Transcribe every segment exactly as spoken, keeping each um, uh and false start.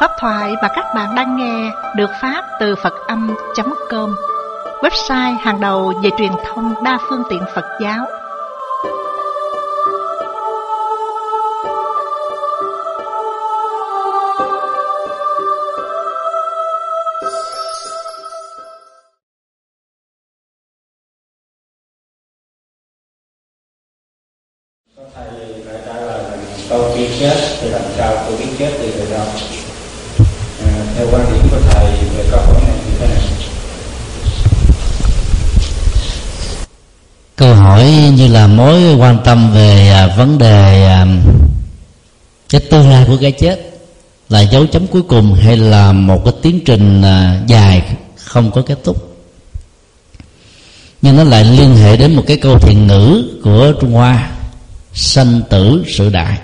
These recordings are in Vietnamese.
Pháp thoại mà các bạn đang nghe được phát từ Phật Âm chấm com, website hàng đầu về truyền thông đa phương tiện Phật giáo. Thầy phải trả lời là câu khi chết thì làm sao tôi biết chết thì về đâu? À, theo quan điểm của thầy về câu hỏi này như thế nào? Câu hỏi như là mối quan tâm về à, vấn đề à, cái tương lai của cái chết là dấu chấm cuối cùng hay là một cái tiến trình à, dài không có kết thúc. Nhưng nó lại liên hệ đến một cái câu thiện ngữ của Trung Hoa: sanh tử sự đại.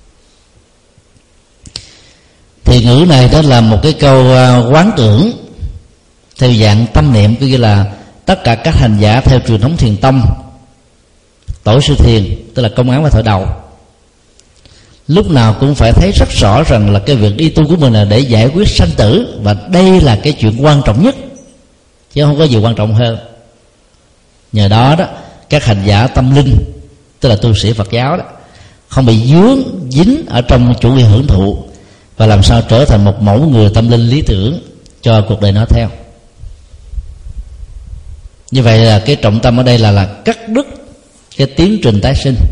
Thiện ngữ này đó là một cái câu quán tưởng theo dạng tâm niệm, có nghĩa là tất cả các hành giả theo truyền thống thiền tông, tổ sư thiền tức là công án và thổi đầu, lúc nào cũng phải thấy rất rõ rằng là cái việc đi tu của mình là để giải quyết sanh tử, và đây là cái chuyện quan trọng nhất chứ không có gì quan trọng hơn. Nhờ đó đó các hành giả tâm linh tức là tu sĩ Phật giáo đó không bị dướng dính ở trong chủ nghĩa hưởng thụ, và làm sao trở thành một mẫu người tâm linh lý tưởng cho cuộc đời nó theo. Như vậy là cái trọng tâm ở đây là là cắt đứt cái tiến trình tái sinh.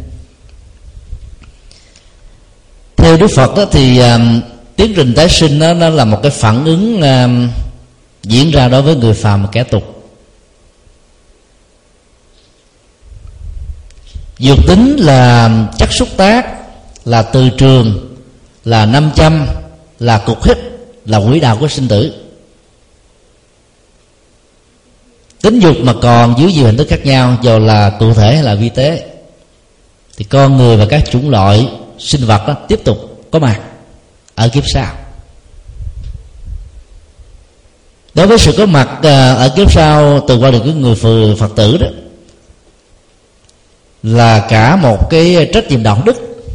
Theo Đức Phật đó thì uh, tiến trình tái sinh đó, nó là một cái phản ứng uh, diễn ra đối với người phàm và kẻ tục. Dược tính là chất xúc tác, là từ trường, là nam châm, là cục hít, là quỹ đạo của sinh tử. Tính dục mà còn dưới nhiều hình thức khác nhau, dù là cụ thể hay là vi tế, thì con người và các chủng loại sinh vật đó tiếp tục có mặt ở kiếp sau. Đối với sự có mặt ở kiếp sau từ qua được cái người Phật tử đó là cả một cái trách nhiệm đạo đức,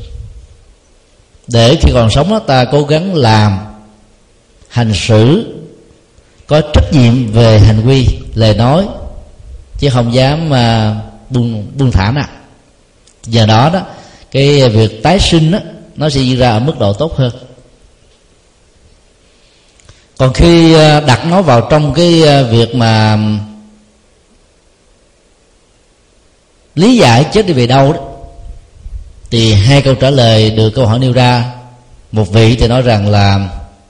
để khi còn sống đó, ta cố gắng làm hành xử có trách nhiệm về hành vi lời nói, chứ không dám mà buông buông thả nào. Giờ đó đó cái việc tái sinh đó, nó sẽ diễn ra ở mức độ tốt hơn. Còn khi đặt nó vào trong cái việc mà lý giải chết đi về đâu đó, thì hai câu trả lời được câu hỏi nêu ra. Một vị thì nói rằng là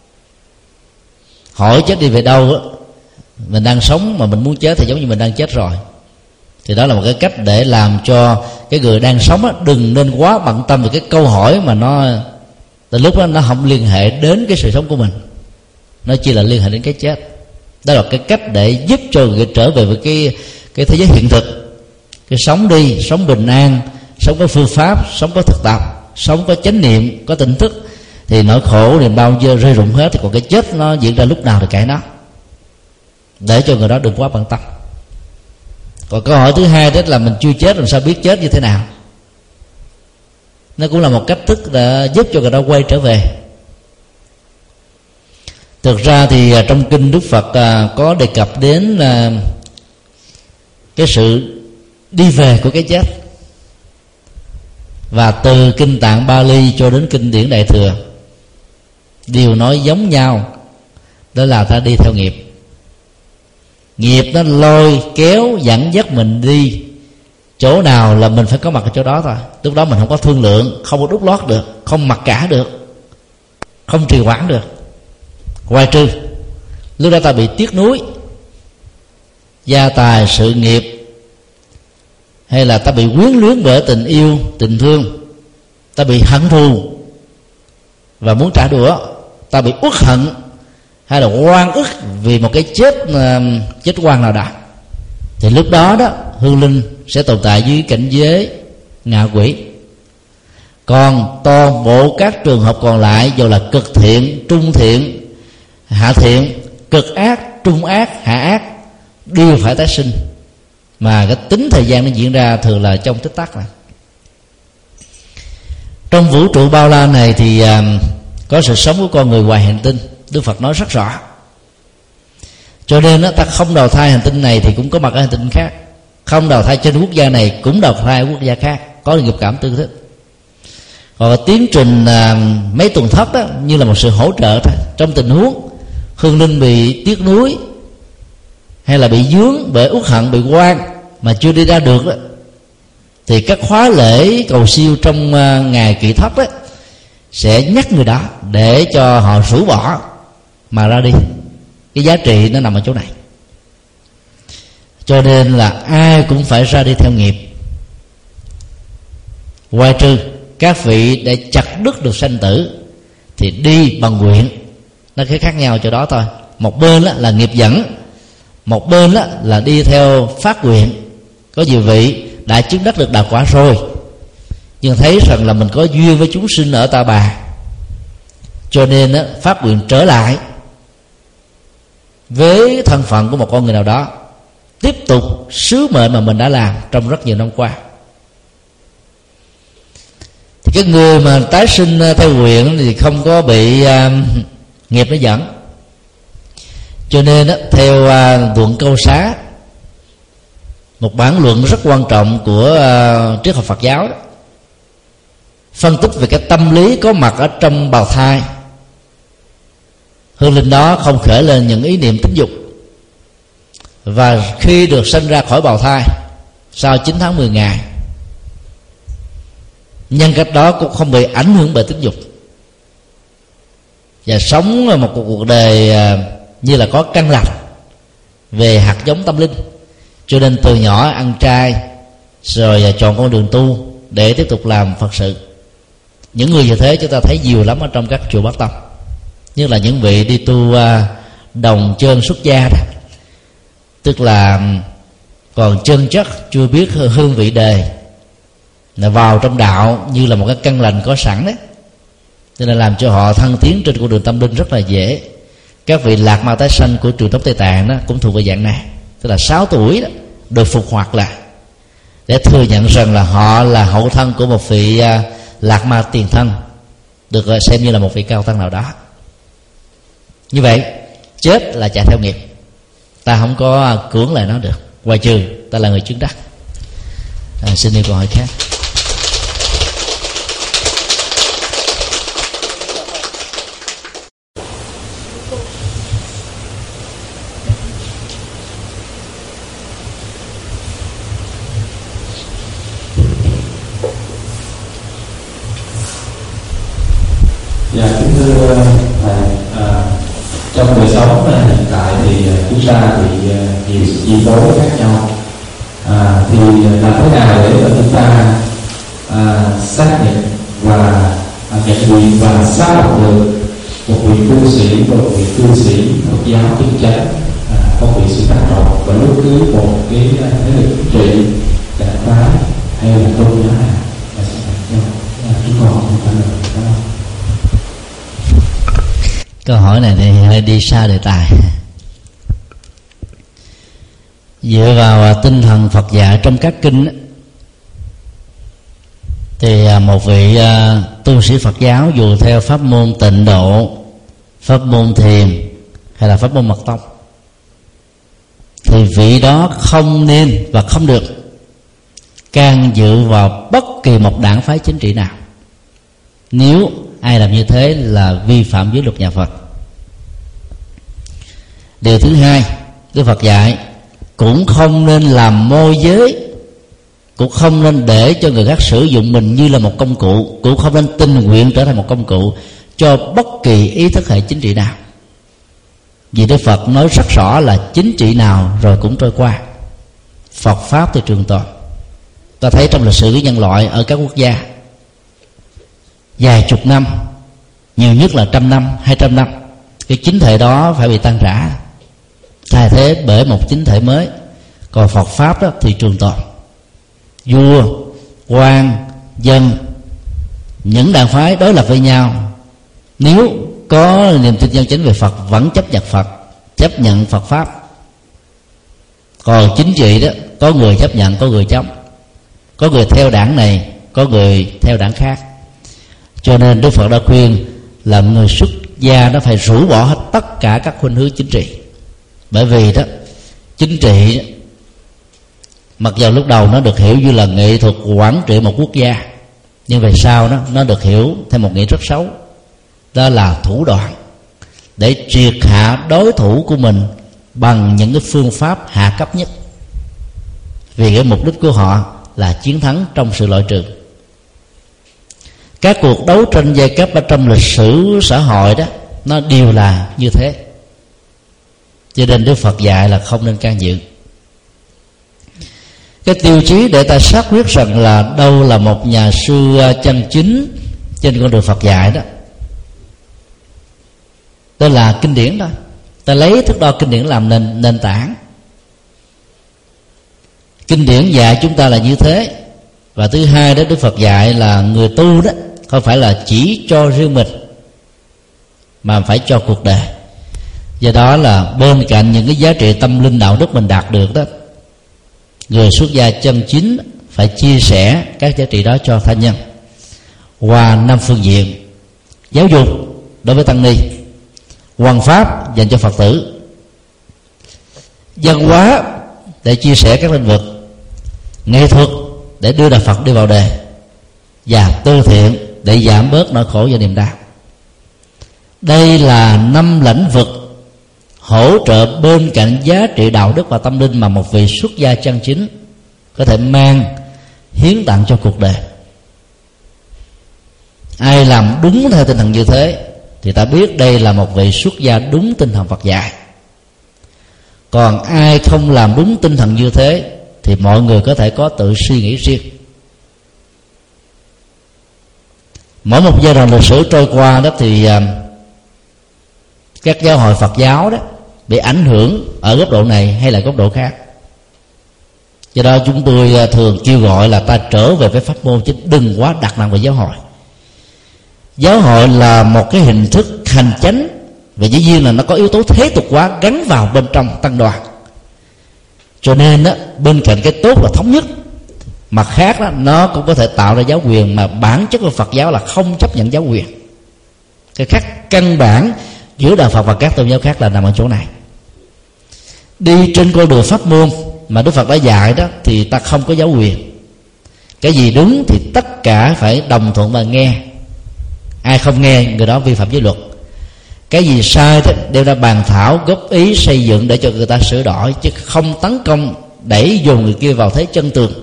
hỏi chết đi về đâu đó, mình đang sống mà mình muốn chết thì giống như mình đang chết rồi. Thì đó là một cái cách để làm cho cái người đang sống đó, đừng nên quá bận tâm về cái câu hỏi mà nó từ lúc đó nó không liên hệ đến cái sự sống của mình, nó chỉ là liên hệ đến cái chết. Đó là cái cách để giúp cho người trở về với cái cái thế giới hiện thực, cái sống đi, sống bình an, sống có phương pháp, sống có thực tập, sống có chánh niệm, có tỉnh thức, thì nỗi khổ niềm bao giờ rơi rụng hết. Thì còn cái chết nó diễn ra lúc nào thì kệ nó, để cho người đó đừng quá bận tâm. Còn câu hỏi thứ hai đó là mình chưa chết làm sao biết chết như thế nào, nó cũng là một cách thức để giúp cho người đó quay trở về. Thực ra thì trong kinh Đức Phật có đề cập đến cái sự đi về của cái chết, và từ kinh Tạng Bali cho đến kinh điển Đại Thừa đều nói giống nhau, đó là ta đi theo nghiệp. Nghiệp nó lôi kéo dẫn dắt mình đi chỗ nào là mình phải có mặt ở chỗ đó thôi. Lúc đó mình không có thương lượng, không có đút lót được, không mặc cả được, không trì hoãn được, ngoài trừ lúc đó ta bị tiếc nuối gia tài sự nghiệp, hay là ta bị quyến luyến bởi tình yêu tình thương, ta bị hận thù và muốn trả đũa, ta bị uất hận hay là oan ức vì một cái chết chết oan nào đó, thì lúc đó đó hương linh sẽ tồn tại dưới cảnh giới ngạ quỷ. Còn toàn bộ các trường hợp còn lại, dù là cực thiện, trung thiện, hạ thiện, cực ác, trung ác, hạ ác, đều phải tái sinh, mà cái tính thời gian nó diễn ra thường là trong tích tắc này. Trong vũ trụ bao la này thì uh, có sự sống của con người ngoài hành tinh. Đức Phật nói rất rõ. Cho nên đó, ta không đầu thai hành tinh này thì cũng có mặt ở hành tinh khác, không đầu thai trên quốc gia này cũng đầu thai ở quốc gia khác, có nghiệp cảm tương thích. Còn tiến trình à, mấy tuần thất đó như là một sự hỗ trợ thôi. Trong tình huống hương linh bị tiếc nuối hay là bị dướng bởi uất hận, bị quan mà chưa đi ra được đó, thì các khóa lễ cầu siêu trong uh, ngày kỷ thất đó sẽ nhắc người đó để cho họ rũ bỏ mà ra đi. Cái giá trị nó nằm ở chỗ này. Cho nên là ai cũng phải ra đi theo nghiệp, ngoài trừ các vị để chặt đứt được sanh tử thì đi bằng nguyện. Nó cái khác nhau chỗ đó thôi. Một bên là nghiệp dẫn, một bên là đi theo phát nguyện. Có nhiều vị đã chứng đắc được đạo quả rồi, nhưng thấy rằng là mình có duyên với chúng sinh ở Ta Bà, cho nên phát nguyện trở lại với thân phận của một con người nào đó, tiếp tục sứ mệnh mà mình đã làm trong rất nhiều năm qua. Thì cái người mà tái sinh theo nguyện thì không có bị uh, nghiệp nó dẫn. Cho nên đó, theo uh, luận Câu Xá, một bản luận rất quan trọng của uh, triết học Phật giáo đó, phân tích về cái tâm lý có mặt ở trong bào thai. Hương linh đó không khởi lên những ý niệm tính dục, và khi được sinh ra khỏi bào thai sau chín tháng mười ngày, nhân cách đó cũng không bị ảnh hưởng bởi tính dục, và sống một cuộc đời như là có căn lành về hạt giống tâm linh. Cho nên từ nhỏ ăn chay, rồi chọn con đường tu để tiếp tục làm Phật sự. Những người như thế chúng ta thấy nhiều lắm ở trong các chùa Bắc Tông, nhất là những vị đi tu đồng chân xuất gia đó, tức là còn chân chất, chưa biết hương vị đời, là vào trong đạo như là một cái căn lành có sẵn đấy, cho nên làm cho họ thăng tiến trên con đường tâm linh rất là dễ. Các vị lạc ma tái sanh của truyền thống Tây Tạng đó cũng thuộc về dạng này, tức là sáu tuổi đó được phục hoạt lại để thừa nhận rằng là họ là hậu thân của một vị uh, lạc ma tiền thân, được xem như là một vị cao tăng nào đó. Như vậy chết là chạy theo nghiệp, ta không có cưỡng lại nó được, ngoài trừ ta là người chứng đắc. À, xin yêu câu hỏi khác. Dạ, kính thưa thầy, à, trong đời sống hiện tại thì chúng ta bị nhiều sự chi phối khác nhau, à, thì làm thế nào để mà chúng ta à, xác nhận và à, nhận diện và xác lập được một vị tu sĩ và một vị cư sĩ Phật giáo chân chánh, à, không bị sự tác động và bất cứ một cái thế lực chính trị, đảng phái hay là tôn giáo nào là sẽ thành nhau. Chúng con không phải là đó. Câu hỏi này thì hơi đi xa đề tài. Dựa vào tinh thần Phật dạy trong các kinh thì một vị tu sĩ Phật giáo dù theo pháp môn Tịnh Độ, pháp môn Thiền hay là pháp môn Mật Tông, thì vị đó không nên và không được can dự vào bất kỳ một đảng phái chính trị nào. Nếu ai làm như thế là vi phạm giới luật nhà Phật. Điều thứ hai, Đức Phật dạy cũng không nên làm môi giới, cũng không nên để cho người khác sử dụng mình như là một công cụ, cũng không nên tình nguyện trở thành một công cụ cho bất kỳ ý thức hệ chính trị nào. Vì Đức Phật nói rất rõ là chính trị nào rồi cũng trôi qua, Phật Pháp thì trường tồn. Ta thấy trong lịch sử nhân loại ở các quốc gia vài chục năm, nhiều nhất là trăm năm, hai trăm năm, cái chính thể đó phải bị tan rã, thay thế bởi một chính thể mới. Còn Phật Pháp đó thì trường tồn. Vua, quan, dân, những đảng phái đối lập với nhau, nếu có niềm tin chân chính về Phật vẫn chấp nhận Phật, chấp nhận Phật Pháp. Còn chính trị đó, có người chấp nhận, có người chống, có người theo đảng này, có người theo đảng khác. Cho nên Đức Phật đã khuyên là người xuất gia nó phải rũ bỏ hết tất cả các khuynh hướng chính trị. Bởi vì đó, chính trị mặc dù lúc đầu nó được hiểu như là nghệ thuật quản trị một quốc gia, nhưng về sau đó nó được hiểu theo một nghĩa rất xấu, đó là thủ đoạn để triệt hạ đối thủ của mình bằng những cái phương pháp hạ cấp nhất, vì cái mục đích của họ là chiến thắng trong sự loại trừ. Các cuộc đấu tranh giai cấp ở trong lịch sử xã hội đó nó đều là như thế, cho nên Đức Phật dạy là không nên can dự. Cái tiêu chí để ta xác quyết rằng là đâu là một nhà sư chân chính trên con đường Phật dạy đó, đó là kinh điển thôi. Ta lấy thước đo kinh điển làm nền nền tảng. Kinh điển dạy chúng ta là như thế. Và thứ hai đó, Đức Phật dạy là người tu đó không phải là chỉ cho riêng mình, mà phải cho cuộc đời. Do đó là bên cạnh những cái giá trị tâm linh đạo đức mình đạt được đó, người xuất gia chân chính phải chia sẻ các giá trị đó cho tha nhân qua năm phương diện: giáo dục đối với tăng ni, hoằng pháp dành cho Phật tử, văn hóa để chia sẻ các lĩnh vực, nghệ thuật để đưa đạo Phật đi vào đề, và từ thiện để giảm bớt nỗi khổ và niềm đau. Đây là năm lĩnh vực hỗ trợ bên cạnh giá trị đạo đức và tâm linh mà một vị xuất gia chân chính có thể mang hiến tặng cho cuộc đời. Ai làm đúng theo tinh thần như thế thì ta biết đây là một vị xuất gia đúng tinh thần Phật dạy. Còn ai không làm đúng tinh thần như thế thì mọi người có thể có tự suy nghĩ riêng. Mỗi một giai đoạn lịch sử trôi qua đó thì các giáo hội Phật giáo đó bị ảnh hưởng ở góc độ này hay là góc độ khác. Do đó chúng tôi thường kêu gọi là ta trở về với pháp môn, chứ đừng quá đặt nặng về giáo hội. Giáo hội là một cái hình thức hành chánh, và dĩ nhiên là nó có yếu tố thế tục hóa gắn vào bên trong tăng đoàn. Cho nên đó, bên cạnh cái tốt là thống nhất, mặt khác đó, nó cũng có thể tạo ra giáo quyền, mà bản chất của Phật giáo là không chấp nhận giáo quyền. Cái khác căn bản giữa đạo Phật và các tôn giáo khác là nằm ở chỗ này. Đi trên con đường pháp môn mà Đức Phật đã dạy đó thì ta không có giáo quyền. Cái gì đúng thì tất cả phải đồng thuận và nghe. Ai không nghe người đó vi phạm giới luật. Cái gì sai thì đều ra bàn thảo, góp ý, xây dựng để cho người ta sửa đổi, chứ không tấn công đẩy dồn người kia vào thế chân tường.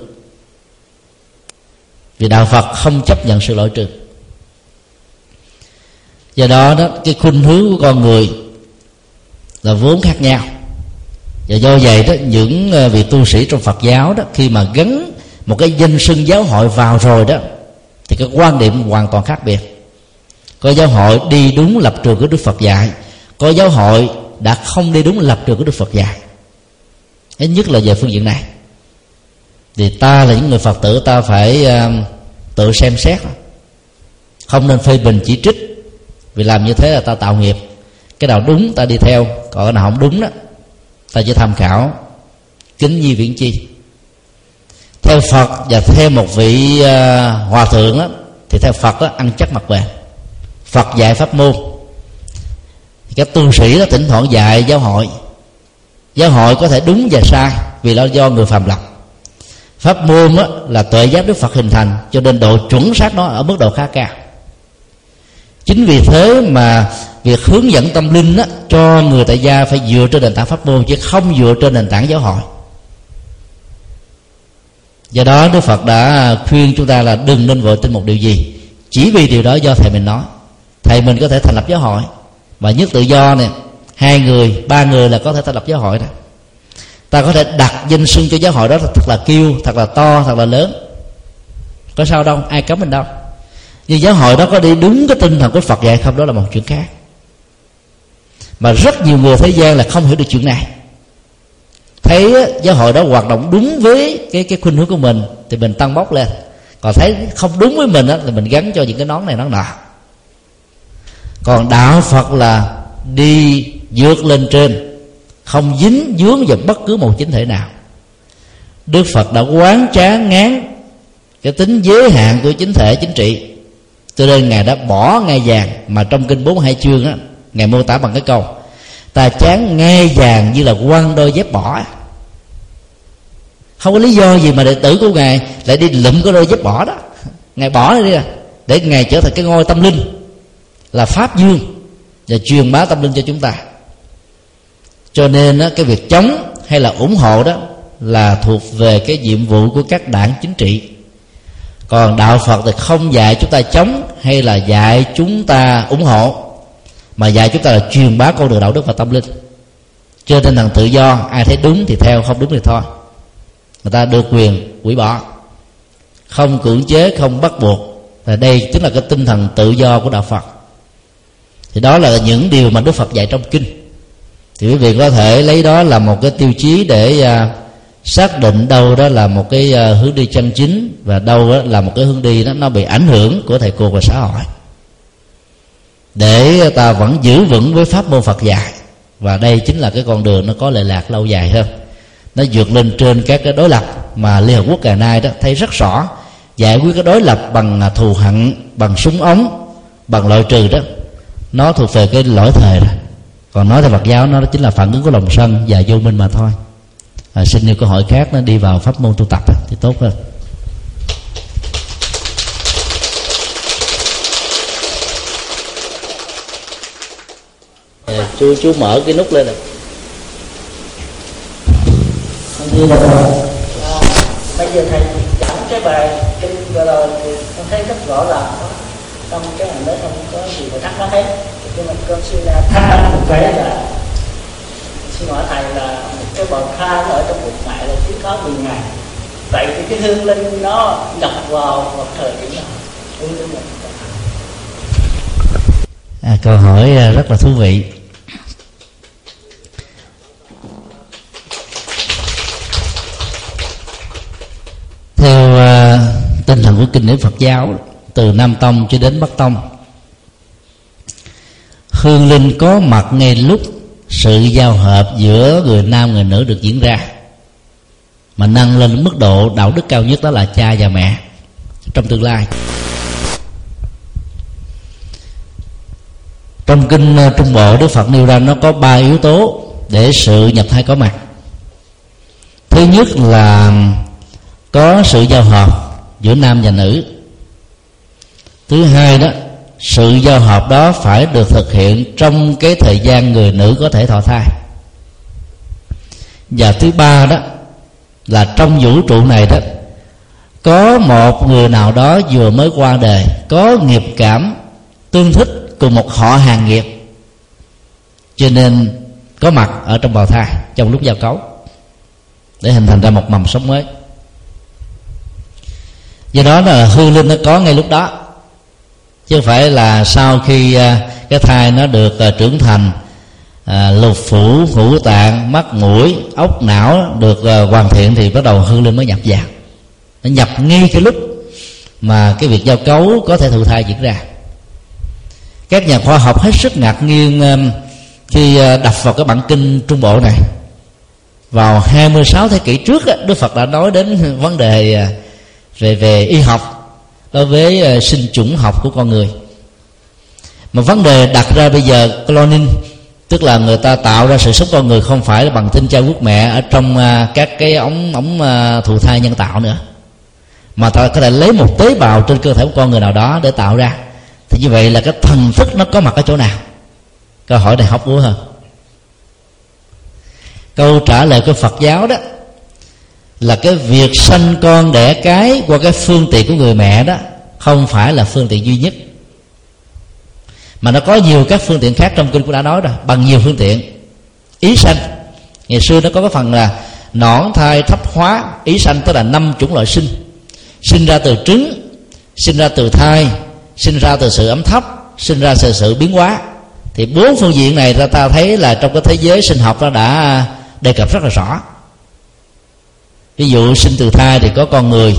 Vì đạo Phật không chấp nhận sự loại trừ. Do đó đó, cái khuynh hướng của con người là vốn khác nhau. Và do vậy đó, những vị tu sĩ trong Phật giáo đó, khi mà gắn một cái danh xưng giáo hội vào rồi đó, thì cái quan điểm hoàn toàn khác biệt. Có giáo hội đi đúng lập trường của Đức Phật dạy, có giáo hội đã không đi đúng lập trường của Đức Phật dạy. Ít nhất là về phương diện này. Thì ta là những người Phật tử, ta phải uh, tự xem xét, không nên phê bình chỉ trích. Vì làm như thế là ta tạo nghiệp. Cái nào đúng ta đi theo, còn cái nào không đúng đó ta chỉ tham khảo, kính nhi viễn chi. Theo Phật và theo một vị uh, hòa thượng đó, thì theo Phật đó, ăn chắc mặc bền. Phật dạy pháp môn, các tu sĩ đó thỉnh thoảng dạy giáo hội. Giáo hội có thể đúng và sai vì nó do người phàm lập. Pháp môn đó là tuệ giác Đức Phật hình thành, cho nên độ chuẩn xác nó ở mức độ khá cao. Chính vì thế mà việc hướng dẫn tâm linh đó, cho người tại gia phải dựa trên nền tảng pháp môn, chứ không dựa trên nền tảng giáo hội. Do đó Đức Phật đã khuyên chúng ta là đừng nên vội tin một điều gì chỉ vì điều đó do thầy mình nói. Thầy mình có thể thành lập giáo hội, và nhất tự do này, hai người, ba người là có thể thành lập giáo hội đó. Ta có thể đặt danh xưng cho giáo hội đó thật là kêu, thật là to, thật là lớn, có sao đâu, ai cấm mình đâu. Nhưng giáo hội đó có đi đúng cái tinh thần của Phật dạy không, đó là một chuyện khác. Mà rất nhiều người thế gian là không hiểu được chuyện này. Thấy giáo hội đó hoạt động đúng với cái cái khuynh hướng của mình thì mình tăng bốc lên, còn thấy không đúng với mình đó, thì mình gắn cho những cái nón này nón nọ. Còn đạo Phật là đi vượt lên trên, không dính dướng vào bất cứ một chính thể nào. Đức Phật đã quán trá ngán cái tính giới hạn của chính thể chính trị, cho nên Ngài đã bỏ ngai vàng. Mà trong kinh bốn mươi hai chương á, Ngài mô tả bằng cái câu: ta chán ngai vàng như là quăng đôi dép bỏ. Không có lý do gì mà đệ tử của Ngài lại đi lụm cái đôi dép bỏ đó. Ngài bỏ đi ra để Ngài trở thành cái ngôi tâm linh, là pháp dương, và truyền bá tâm linh cho chúng ta. Cho nên á, cái việc chống hay là ủng hộ đó là thuộc về cái nhiệm vụ của các đảng chính trị. Còn đạo Phật thì không dạy chúng ta chống hay là dạy chúng ta ủng hộ, mà dạy chúng ta là truyền bá con đường đạo đức và tâm linh. Trên tinh thần tự do, ai thấy đúng thì theo, không đúng thì thôi. Người ta được quyền hủy bỏ, không cưỡng chế, không bắt buộc. Và đây chính là cái tinh thần tự do của đạo Phật. Thì đó là những điều mà Đức Phật dạy trong kinh. Thì quý vị có thể lấy đó là một cái tiêu chí để uh, xác định đâu đó là một cái uh, hướng đi chân chính, và đâu đó là một cái hướng đi đó nó bị ảnh hưởng của thầy cô và xã hội, để ta vẫn giữ vững với pháp môn Phật dạy. Và đây chính là cái con đường nó có lệ lạc lâu dài hơn, nó vượt lên trên các cái đối lập mà Liên Hợp Quốc ngày nay đó thấy rất rõ. Giải quyết cái đối lập bằng thù hận, bằng súng ống, bằng loại trừ đó, nó thuộc về cái lỗi thời rồi. Còn nói theo Phật giáo, nó chính là phản ứng của lòng sân và vô minh mà thôi. À, xin nhiều câu hỏi khác nó đi vào pháp môn tu tập thì tốt hơn. À, chú chú mở cái nút lên này. À, bây giờ thầy giảng cái bài kinh vừa rồi thì con thấy rất rõ ràng đó. Trong cái hành đó không có gì phải thắc mắc hết. Nhưng mà con xin là thắc mắc một cái là, xin hỏi thầy là một cái bậc thang ở trong bụng mẹ là chỉ có mười ngày. Vậy thì cái hương linh nó nhập vào một thời điểm nào? Hương linh nhập vào. À, câu hỏi rất là thú vị. Theo uh, tinh thần của kinh điển Phật giáo, từ Nam Tông cho đến Bắc Tông, hương linh có mặt ngay lúc sự giao hợp giữa người nam người nữ được diễn ra, mà nâng lên mức độ đạo đức cao nhất, đó là cha và mẹ trong tương lai. Trong kinh Trung Bộ, Đức Phật nêu ra nó có ba yếu tố để sự nhập thai có mặt. Thứ nhất là có sự giao hợp giữa nam và nữ. Thứ hai đó, sự giao hợp đó phải được thực hiện trong cái thời gian người nữ có thể thọ thai. Và thứ ba đó là trong vũ trụ này đó, có một người nào đó vừa mới qua đời, có nghiệp cảm tương thích cùng một họ hàng nghiệp, cho nên có mặt ở trong bào thai trong lúc giao cấu để hình thành ra một mầm sống mới. Do đó là hương linh nó có ngay lúc đó, chứ không phải là sau khi cái thai nó được trưởng thành, à, lục phủ, ngũ tạng, mắt, mũi, ốc, não được hoàn thiện thì bắt đầu hương linh mới nhập vào. Nó nhập ngay cái lúc mà cái việc giao cấu có thể thụ thai diễn ra. Các nhà khoa học hết sức ngạc nhiên khi đọc vào cái bản kinh Trung Bộ này. Vào hai mươi sáu thế kỷ trước, Đức Phật đã nói đến vấn đề về về y học đối với sinh chủng học của con người. Mà vấn đề đặt ra bây giờ, cloning, tức là người ta tạo ra sự sống con người không phải là bằng tinh cha quốc mẹ ở trong các cái ống ống thụ thai nhân tạo nữa, mà ta có thể lấy một tế bào trên cơ thể của con người nào đó để tạo ra. Thì như vậy là cái thần thức nó có mặt ở chỗ nào? Câu hỏi này hóc búa hơn. Câu trả lời của Phật giáo đó là cái việc sanh con đẻ cái qua cái phương tiện của người mẹ đó không phải là phương tiện duy nhất, mà nó có nhiều các phương tiện khác. Trong kinh cũng đã nói rồi, bằng nhiều phương tiện. Ý sanh, ngày xưa nó có cái phần là nõn thai thấp hóa. Ý sanh tức là năm chủng loại sinh: sinh ra từ trứng, sinh ra từ thai, sinh ra từ sự ấm thấp, sinh ra từ sự biến hóa. Thì bốn phương diện này ta, ta thấy là trong cái thế giới sinh học nó đã đề cập rất là rõ. Ví dụ sinh từ thai thì có con người,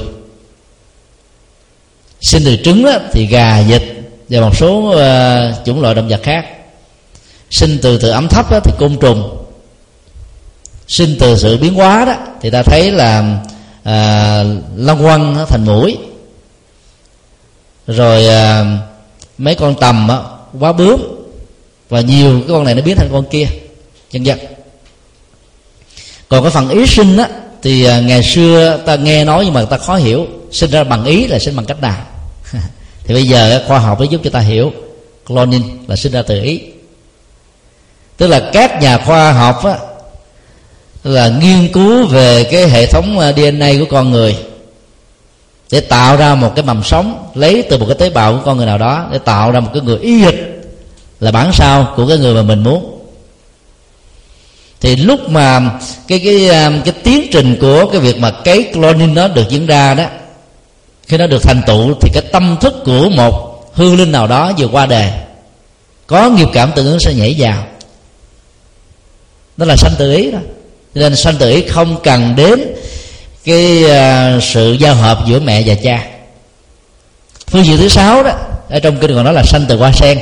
sinh từ trứng đó, thì gà, vịt và một số uh, chủng loại động vật khác. Sinh từ từ ấm thấp đó, thì côn trùng. Sinh từ sự biến hóa đó thì ta thấy là uh, lông quăng thành mũi, rồi à, mấy con tầm á, quá bướm, và nhiều cái con này nó biến thành con kia, vân vân. Còn cái phần ý sinh á thì à, ngày xưa ta nghe nói nhưng mà ta khó hiểu, sinh ra bằng ý là sinh bằng cách nào. Thì bây giờ khoa học nó giúp cho ta hiểu cloning là sinh ra từ ý. Tức là các nhà khoa học á, là nghiên cứu về cái hệ thống đê en a của con người để tạo ra một cái mầm sống, lấy từ một cái tế bào của con người nào đó để tạo ra một cái người y hệt là bản sao của cái người mà mình muốn. Thì lúc mà cái cái cái tiến trình của cái việc mà cấy cloning nó được diễn ra đó, khi nó được thành tựu thì cái tâm thức của một hương linh nào đó vừa qua đời có nghiệp cảm tương ứng sẽ nhảy vào. Đó là sanh tự ý đó. Cho nên sanh tự ý không cần đến cái uh, sự giao hợp giữa mẹ và cha. Phương diện thứ sáu đó, ở trong kinh còn nói là sanh từ hoa sen.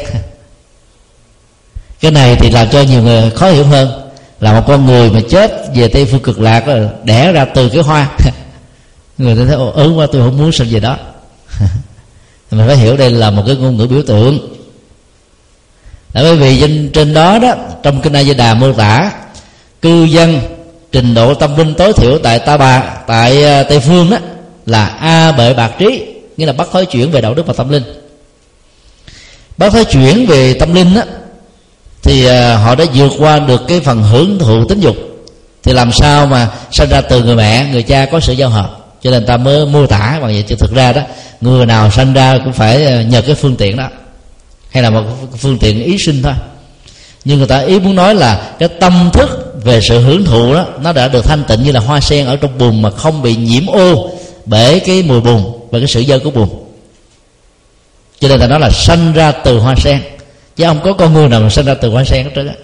Cái này thì làm cho nhiều người khó hiểu hơn, là một con người mà chết về Tây Phương Cực Lạc đó, đẻ ra từ cái hoa. Người ta thấy ớn quá, tôi không muốn sinh về đó. Mình phải hiểu đây là một cái ngôn ngữ biểu tượng. Tại bởi vì trên, trên đó đó, trong kinh A Di Đà mô tả cư dân trình độ tâm linh tối thiểu tại Ta Bà, tại Tây Phương đó là A Bệ Bạc Trí, nghĩa là bắt thối chuyển về đạo đức và tâm linh. Bắt thối chuyển về tâm linh đó thì họ đã vượt qua được cái phần hưởng thụ tính dục, thì làm sao mà sinh ra từ người mẹ người cha có sự giao hợp, cho nên ta mới mô tả bằng vậy. Chứ thực ra đó, người nào sinh ra cũng phải nhờ cái phương tiện đó, hay là một phương tiện ý sinh thôi. Nhưng người ta ý muốn nói là cái tâm thức về sự hưởng thụ đó nó đã được thanh tịnh như là hoa sen ở trong bùn mà không bị nhiễm ô bởi cái mùi bùn và cái sự dơ của bùn. Cho nên ta nói là sanh ra từ hoa sen, chứ không có con người nào mà sanh ra từ hoa sen hết trơn á.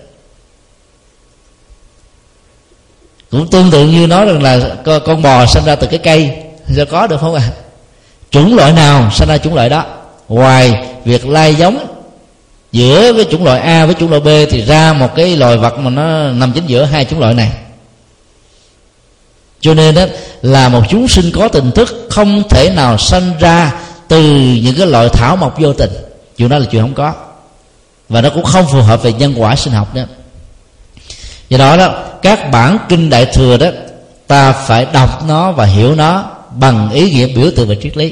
Cũng tương tự như nói rằng là con bò sanh ra từ cái cây, sẽ có được không ạ? À? Chủng loại nào sanh ra chủng loại đó, ngoài việc lai giống giữa cái chủng loại A với chủng loại B thì ra một cái loài vật mà nó nằm chính giữa hai chủng loại này. Cho nên đó là một chúng sinh có tình thức không thể nào sanh ra từ những cái loại thảo mộc vô tình. Chuyện đó là chuyện không có, và nó cũng không phù hợp về nhân quả sinh học nữa. Do đó đó, các bản kinh Đại Thừa đó ta phải đọc nó và hiểu nó bằng ý nghĩa biểu tượng và triết lý,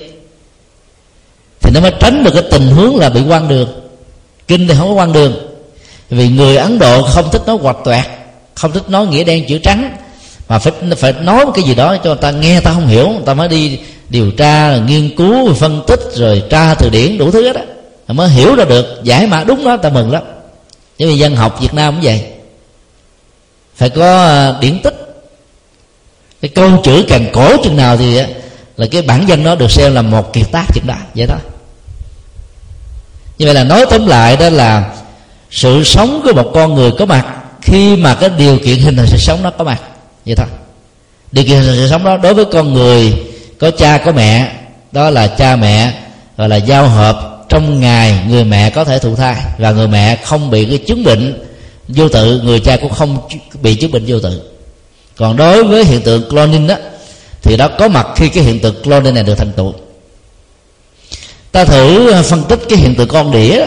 thì nó mới tránh được cái tình huống là bị quan đường. Kinh thì không có quan đường, vì người Ấn Độ không thích nói hoạch toẹt, không thích nói nghĩa đen chữ trắng, mà phải phải nói một cái gì đó cho người ta nghe ta không hiểu, người ta mới đi điều tra, rồi nghiên cứu, rồi phân tích, rồi tra từ điển đủ thứ hết á, mới hiểu ra được, giải mã đúng đó, ta mừng lắm. Bởi vì dân học Việt Nam cũng vậy, phải có điển tích. Cái câu chữ càng cổ chừng nào thì là cái bản dân nó được xem là một kiệt tác chừng đó, vậy đó. Như vậy là nói tóm lại đó là sự sống của một con người có mặt khi mà cái điều kiện hình thành sự sống nó có mặt, vậy thôi. Điều kiện hình thành sự sống đó đối với con người có cha có mẹ, đó là cha mẹ gọi là giao hợp trong ngày người mẹ có thể thụ thai, và người mẹ không bị cái chứng bệnh vô tự, người cha cũng không bị chứng bệnh vô tự. Còn đối với hiện tượng cloning đó thì đó có mặt khi cái hiện tượng cloning này được thành tựu. Ta thử phân tích cái hiện tượng con đĩa,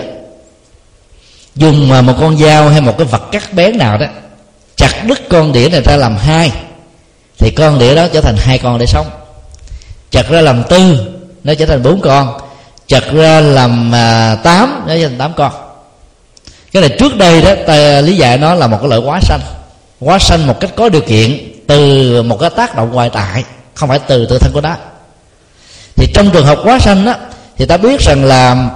dùng một con dao hay một cái vật cắt bén nào đó chặt đứt con đĩa này ra làm hai, thì con đĩa đó trở thành hai con để sống. Chặt ra làm tư, nó trở thành bốn con. Chặt ra làm à, tám, nó trở thành tám con. Cái này trước đây đó ta lý giải nó là một cái loại hóa sanh, hóa sanh một cách có điều kiện từ một cái tác động ngoại tại, không phải từ tự thân của nó. Thì trong trường hợp hóa sanh đó thì ta biết rằng là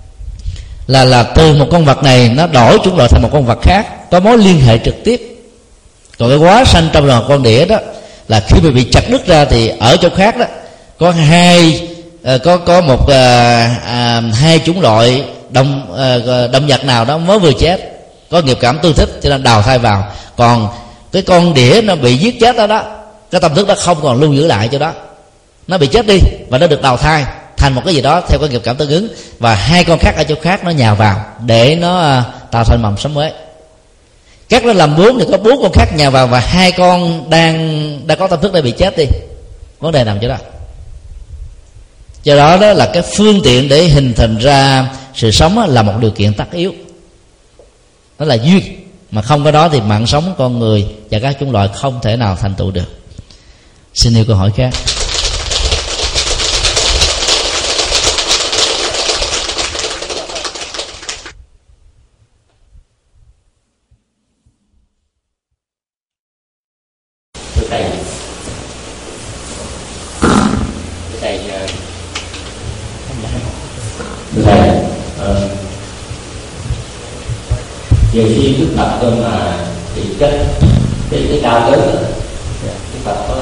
là là từ một con vật này nó đổi chủng loại thành một con vật khác, có mối liên hệ trực tiếp. Còn cái hóa sanh trong trường hợp con đĩa đó là khi mà bị chặt đứt ra thì ở chỗ khác đó có hai uh, có có một uh, uh, hai chủng loại động uh, động vật nào đó mới vừa chết, có nghiệp cảm tương thích cho nên đào thai vào. Còn cái con đĩa nó bị giết chết đó đó, cái tâm thức đó không còn lưu giữ lại cho đó, nó bị chết đi và nó được đào thai thành một cái gì đó theo cái nghiệp cảm tương ứng, và hai con khác ở chỗ khác nó nhào vào để nó uh, tạo thành mầm sống mới. Các nó làm bốn thì có bốn con khác nhào vào, và hai con đang đang có tâm thức đã bị chết đi. Vấn đề nằm chỗ đó. Do đó đó là cái phương tiện để hình thành ra sự sống là một điều kiện tất yếu, đó là duyên. Mà không có đó thì mạng sống con người và các chủng loại không thể nào thành tựu được. Xin yêu câu hỏi khác. Thưa thầy, thưa thầy, thưa thầy, ờ, về khi Đức Phật cơ mà bị chết cái cái đau đớn, Đức Phật có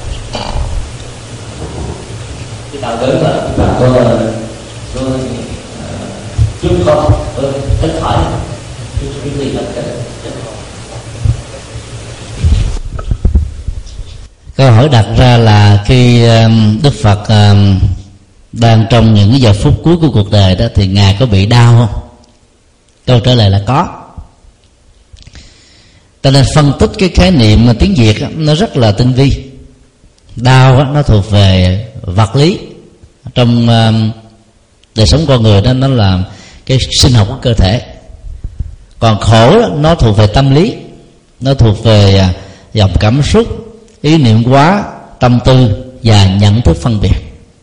cái đau đớn là Đức Phật có có chút không có thích khỏi chút cái gì là cái Câu hỏi đặt ra là khi Đức Phật đang trong những cái giờ phút cuối của cuộc đời đó thì Ngài có bị đau không? Câu trả lời là có. Ta nên phân tích cái khái niệm mà tiếng Việt đó, nó rất là tinh vi. Đau đó, nó thuộc về vật lý. Trong đời sống con người đó, nó là cái sinh học của cơ thể. Còn khổ đó, nó thuộc về tâm lý, nó thuộc về dòng cảm xúc, ý niệm quá, tâm tư và nhận thức phân biệt.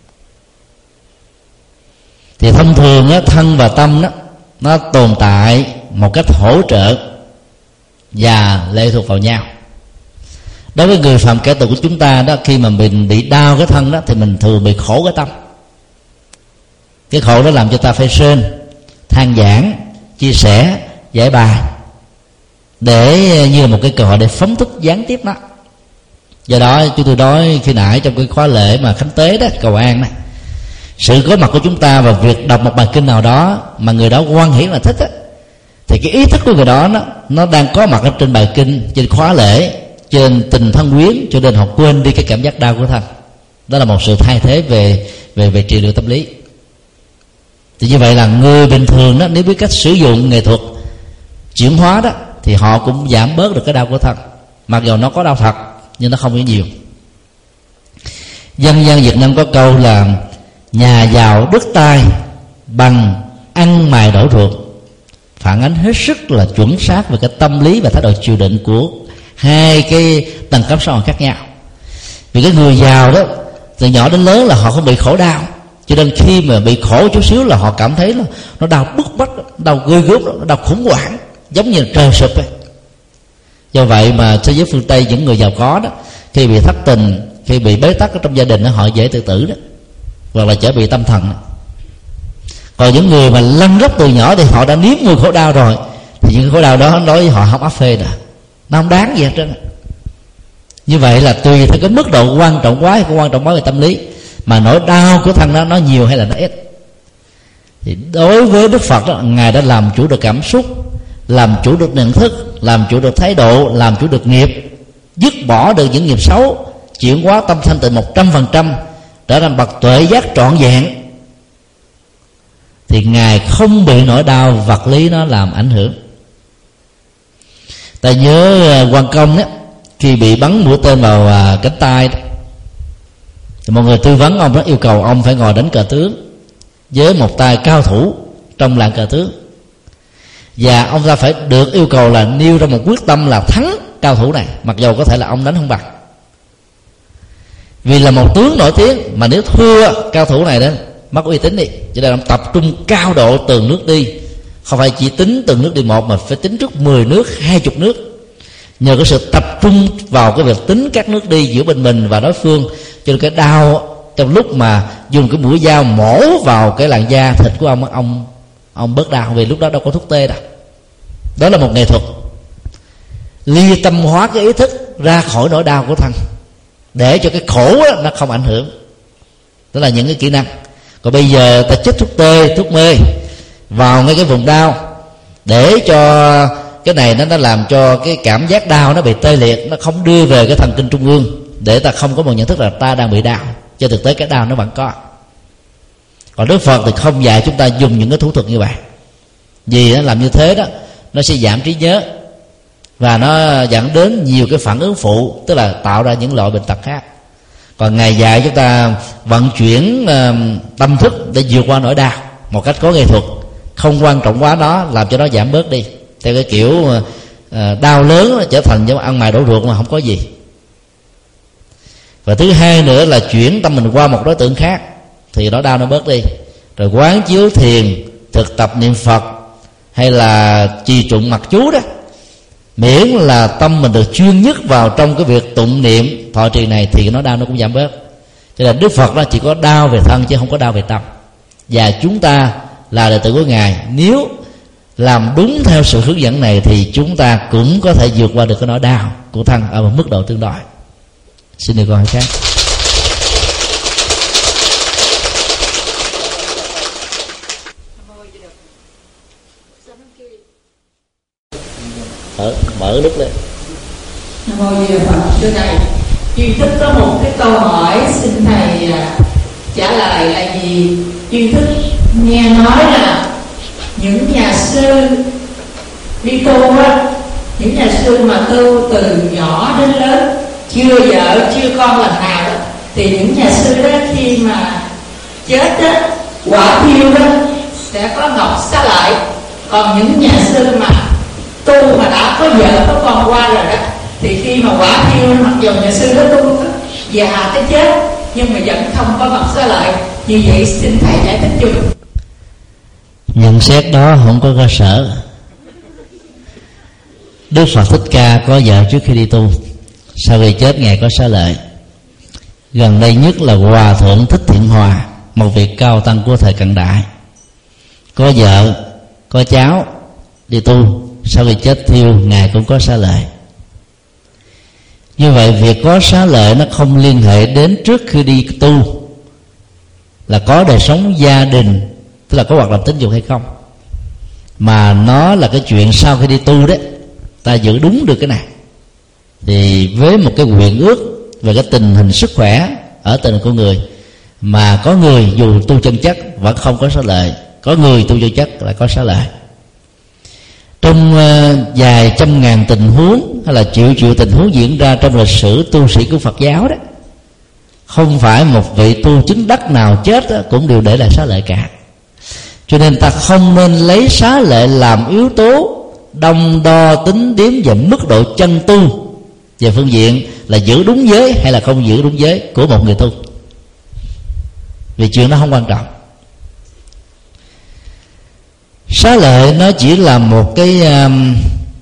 Thì thông thường đó, thân và tâm đó nó tồn tại một cách hỗ trợ và lệ thuộc vào nhau. Đối với người phạm kẻ tục của chúng ta đó, khi mà mình bị đau cái thân đó thì mình thường bị khổ cái tâm. Cái khổ đó làm cho ta phải rên, than vãn, chia sẻ, giải bài, để như một cái cơ hội để phóng thích gián tiếp nó. Do đó chúng tôi nói khi nãy trong cái khóa lễ mà khánh tế đó, cầu an đó, sự có mặt của chúng ta vào việc đọc một bài kinh nào đó mà người đó hoan hỉ là thích á, thì cái ý thức của người đó nó, nó đang có mặt ở trên bài kinh, trên khóa lễ, trên tình thân quyến, cho nên họ quên đi cái cảm giác đau của thân. Đó là một sự thay thế về về về trị liệu tâm lý. Thì như vậy là người bình thường đó, nếu biết cách sử dụng nghệ thuật chuyển hóa đó, thì họ cũng giảm bớt được cái đau của thân. Mặc dù nó có đau thật nhưng nó không có nhiều. Dân gian Việt Nam có câu là nhà giàu đứt tay bằng ăn mài đổ ruột, phản ánh hết sức là chuẩn xác về cái tâm lý và thái độ chịu đựng của hai cái tầng cấp xã hội khác nhau. Vì cái người giàu đó từ nhỏ đến lớn là họ không bị khổ đau, cho nên khi mà bị khổ chút xíu là họ cảm thấy là nó đau bức bách, đau ghê gớm, nó đau khủng hoảng, giống như là trời sụp ấy. Do vậy mà thế giới phương Tây, những người giàu có đó, khi bị thất tình, khi bị bế tắc ở trong gia đình đó, họ dễ tự tử đó, hoặc là trở bị tâm thần đó. Còn những người mà lăn róc từ nhỏ thì họ đã nếm mùi khổ đau rồi, thì những khổ đau đó nói với họ không áp phê nè, nó không đáng gì hết trơn. Như vậy là tùy theo cái mức độ quan trọng quá hay không quan trọng quá về tâm lý mà nỗi đau của thân đó nó nhiều hay là nó ít. Thì đối với Đức Phật đó, Ngài đã làm chủ được cảm xúc, làm chủ được nhận thức, làm chủ được thái độ, làm chủ được nghiệp, dứt bỏ được những nghiệp xấu, chuyển hóa tâm thanh tịnh một trăm phần trăm, trở thành bậc tuệ giác trọn vẹn, thì Ngài không bị nỗi đau vật lý nó làm ảnh hưởng. Ta nhớ Quan Công đó, khi bị bắn mũi tên vào cánh tay đó, thì một người tư vấn ông đó yêu cầu ông phải ngồi đánh cờ tướng với một tay cao thủ trong làng cờ tướng, và ông ta phải được yêu cầu là nêu ra một quyết tâm là thắng cao thủ này, mặc dù có thể là ông đánh không bằng. Vì là một tướng nổi tiếng mà nếu thua cao thủ này đó mất uy tín đi, cho nên ông tập trung cao độ từng nước đi, không phải chỉ tính từng nước đi một mà phải tính trước mười nước, hai chục nước. Nhờ cái sự tập trung vào cái việc tính các nước đi giữa bên mình và đối phương, cho nên cái đau trong lúc mà dùng cái mũi dao mổ vào cái làn da thịt của ông, ông ông bớt đau, vì lúc đó đâu có thuốc tê đâu. Đó là một nghệ thuật ly tâm hóa cái ý thức ra khỏi nỗi đau của thân, để cho cái khổ đó, nó không ảnh hưởng. Đó là những cái kỹ năng. Còn bây giờ ta chích thuốc tê, thuốc mê vào ngay cái vùng đau, để cho cái này nó nó làm cho cái cảm giác đau nó bị tê liệt, nó không đưa về cái thần kinh trung ương, để ta không có một nhận thức là ta đang bị đau. Cho thực tế cái đau nó vẫn có. Còn Đức Phật thì không dạy chúng ta dùng những cái thủ thuật như vậy, vì nó làm như thế đó nó sẽ giảm trí nhớ và nó dẫn đến nhiều cái phản ứng phụ, tức là tạo ra những loại bệnh tật khác. Còn Ngài dạy chúng ta vận chuyển uh, tâm thức để vượt qua nỗi đau một cách có nghệ thuật, không quan trọng quá nó, làm cho nó giảm bớt đi, theo cái kiểu uh, đau lớn trở thành giống ăn mày đổ ruột mà không có gì. Và thứ hai nữa là chuyển tâm mình qua một đối tượng khác thì nỗi đau nó bớt đi. Rồi quán chiếu thiền, thực tập niệm Phật hay là trì tụng mặc chú đó, miễn là tâm mình được chuyên nhất vào trong cái việc tụng niệm thọ trì này thì nỗi đau nó cũng giảm bớt. Cho nên Đức Phật nó chỉ có đau về thân chứ không có đau về tâm. Và chúng ta là đệ tử của Ngài, nếu làm đúng theo sự hướng dẫn này thì chúng ta cũng có thể vượt qua được cái nỗi đau của thân ở một mức độ tương đối. Xin được câu hỏi khác. Mở, mở nút lên. Nam mô Di Đà Phật. Thưa thầy, Duyên Thức có một cái câu hỏi xin thầy à, trả lời là gì? Duyên Thức nghe nói là những nhà sư đi tu á, những nhà sư mà tu từ nhỏ đến lớn, chưa vợ chưa con lần nào đó, thì những nhà sư đó khi mà chết đó, quả thiêu đó sẽ có ngọc xá lợi. Còn những nhà sư mà tu mà đã có vợ có con qua rồi đó, thì khi mà quả thiêu, mặc dù nhà sư đó tu già tới chết nhưng mà vẫn không có ngọc xá lợi. Như vậy xin thầy giải thích chung. Nhận xét đó không có cơ sở. Đức Phật Thích Ca có vợ trước khi đi tu, sau khi chết Ngài có xá lợi. Gần đây nhất là Hòa Thượng Thích Thiện Hòa, một vị cao tăng của thời cận đại, có vợ có cháu đi tu, sau khi chết thiêu Ngài cũng có xá lợi. Như vậy việc có xá lợi nó không liên hệ đến trước khi đi tu là có đời sống gia đình, tức là có hoạt động tính dục hay không, mà nó là cái chuyện sau khi đi tu đấy, ta giữ đúng được cái này thì với một cái nguyện ước về cái tình hình sức khỏe ở tình hình của người, mà có người dù tu chân chất vẫn không có xá lợi, có người tu chân chất lại có xá lợi. Trong uh, vài trăm ngàn tình huống hay là triệu triệu tình huống diễn ra trong lịch sử tu sĩ của Phật giáo đó, không phải một vị tu chứng đắc nào chết đó, cũng đều để lại xá lợi cả. Cho nên ta không nên lấy xá lợi làm yếu tố đong đo tính điếm về mức độ chân tu về phương diện là giữ đúng giới hay là không giữ đúng giới của một người tu, vì chuyện đó không quan trọng. Xá lợi nó chỉ là một cái um,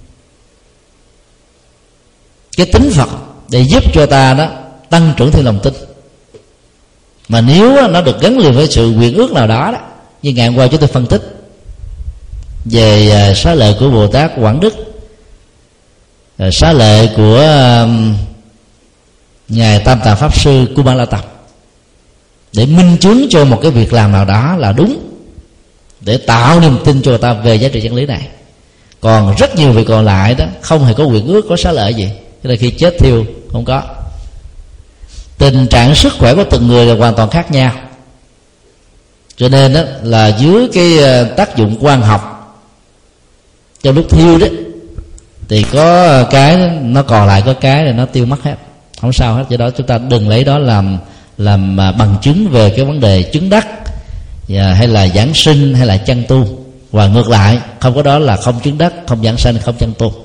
cái tính Phật để giúp cho ta đó tăng trưởng thêm lòng tin. Mà nếu nó được gắn liền với sự nguyện ước nào đó, đó như ngày hôm qua chúng tôi phân tích về uh, xá lợi của Bồ Tát Quảng Đức, uh, xá lợi của uh, ngài Tam Tạng Pháp Sư Kuman La Tập, để minh chứng cho một cái việc làm nào đó là đúng, để tạo niềm tin cho người ta về giá trị chân lý này. Còn rất nhiều vị còn lại đó không hề có nguyện ước, có xá lợi gì, cho nên khi chết thiêu không có. Tình trạng sức khỏe của từng người là hoàn toàn khác nhau, cho nên đó là dưới cái tác dụng quang học trong lúc thiêu đấy thì có cái nó còn lại, có cái là nó tiêu mất hết, không sao hết. Do đó chúng ta đừng lấy đó làm làm bằng chứng về cái vấn đề chứng đắc hay là giảng sinh hay là chân tu, và ngược lại không có đó là không chứng đắc, không giảng sanh, không chân tu.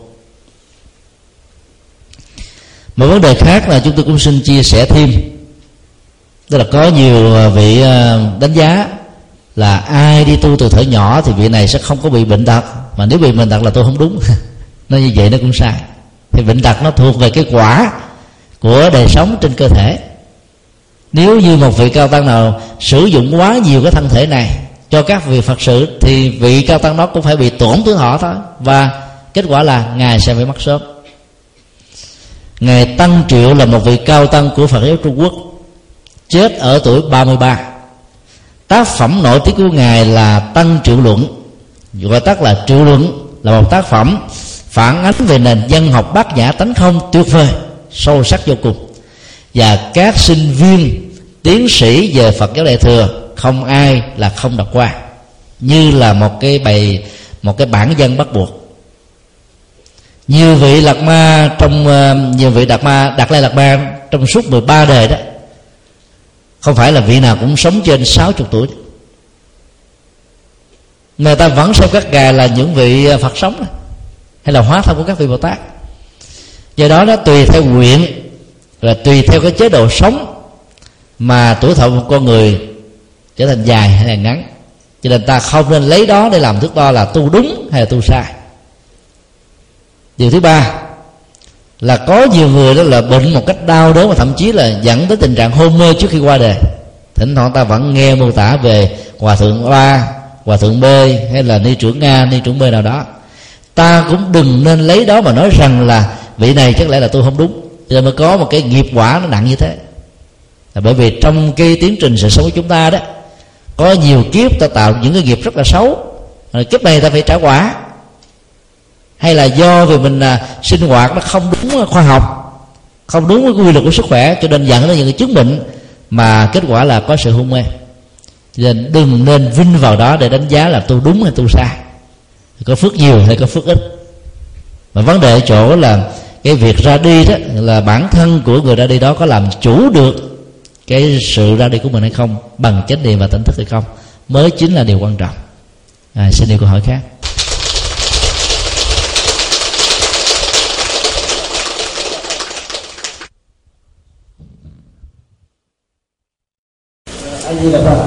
Một vấn đề khác là chúng tôi cũng xin chia sẻ thêm, tức là có nhiều vị đánh giá là ai đi tu từ thời nhỏ thì vị này sẽ không có bị bệnh tật, mà nếu bị bệnh tật là tôi không đúng. Nói như vậy nó cũng sai. Thì bệnh tật nó thuộc về cái quả của đời sống trên cơ thể. Nếu như một vị cao tăng nào sử dụng quá nhiều cái thân thể này cho các vị Phật sự thì vị cao tăng đó cũng phải bị tổn thương họ thôi, và kết quả là ngài sẽ phải mất sớm. Ngài Tăng Triệu là một vị cao tăng của Phật giáo Trung Quốc, chết ở tuổi ba mươi ba. Tác phẩm nổi tiếng của ngài là Tăng Triệu Luận, gọi tắt là Triệu Luận, là một tác phẩm phản ánh về nền văn học bát nhã tánh không tuyệt vời, sâu sắc vô cùng. Và các sinh viên tiến sĩ về Phật giáo Đại Thừa không ai là không đọc qua, như là một cái bài, một cái bản văn bắt buộc. Nhiều vị Lạt Ma trong nhiều vị Đạt Ma Đạt Lai Lạt Ma trong suốt mười ba đời đó Không phải là vị nào cũng sống trên sáu mươi tuổi, người ta vẫn xem các ngài là những vị Phật sống này, hay là hóa thân của các vị Bồ Tát. Do đó nó tùy theo nguyện và tùy theo cái chế độ sống mà tuổi thọ của một con người trở thành dài hay là ngắn. Cho nên ta không nên lấy đó để làm thước đo là tu đúng hay là tu sai. Điều thứ ba là có nhiều người đó là bệnh một cách đau đớn và thậm chí là dẫn tới tình trạng hôn mê trước khi qua đời. Thỉnh thoảng ta vẫn nghe mô tả về hòa thượng A, hòa thượng B, hay là ni trưởng A, ni trưởng B nào đó. Ta cũng đừng nên lấy đó mà nói rằng là vị này chắc lẽ là tôi không đúng, cho nên mới có một cái nghiệp quả nó nặng như thế. Là bởi vì trong cái tiến trình sự sống của chúng ta đó, có nhiều kiếp ta tạo những cái nghiệp rất là xấu, rồi kiếp này ta phải trả quả. Hay là do vì mình à, sinh hoạt nó không đúng khoa học, không đúng với quy luật của sức khỏe, cho nên dẫn đến những cái chứng bệnh mà kết quả là có sự hôn mê. Cho nên đừng nên vinh vào đó để đánh giá là tôi đúng hay tôi sai, có phước nhiều hay có phước ít. Mà vấn đề ở chỗ là cái việc ra đi đó là bản thân của người ra đi đó có làm chủ được cái sự ra đi của mình hay không, bằng chánh niệm và tỉnh thức hay không, mới chính là điều quan trọng. À, xin đi câu hỏi khác. Anh gì là Phật?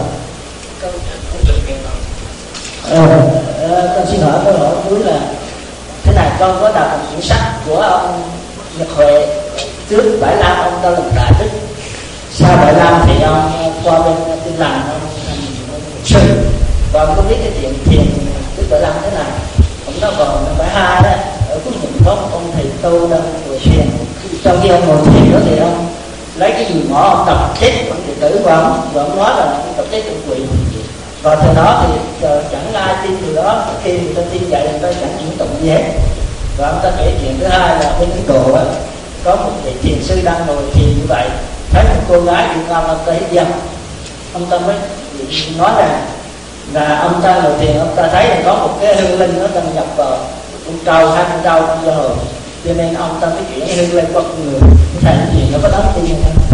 Ờ, con xin hỏi câu hỏi cuối là thế này, con có đọc một quyển sách của ông Nhật Huệ. Trước Bãi Lam ông ta làm đại đức, sau Bãi Lam thì ông qua bên Tin Lành ông thành sư. Và ông có biết cái chuyện thiền trước Bãi Lam thế này. Ông nói còn Bãi Hai đó, ở cuối cùng có một ông thầy tu đang ngồi thiền. Trong khi ông ngồi thiền đó thì ông lấy cái gì ngõ ông tập chết ông đệ tử của ông, và ông nói là ông tập chết trong quỷ. Và từ đó thì chẳng ai tin từ đó, khi người ta tin vậy người ta chẳng chuyển tụng gì hết. Và ông ta kể chuyện thứ hai là bên Ấn Độ đó, có một vị thiền sư đang ngồi thiền như vậy, thấy một cô gái đi ngang ông ta hiếp dâm. Ông ta mới nói rằng là ông ta ngồi thiền, ông ta thấy là có một cái hương linh nó đang nhập vào con trâu, hai con trâu trong vô hồ, cho nên ông ta mới chuyển hương linh qua con người. Thầy nói chuyện nó có đáng tin hay không?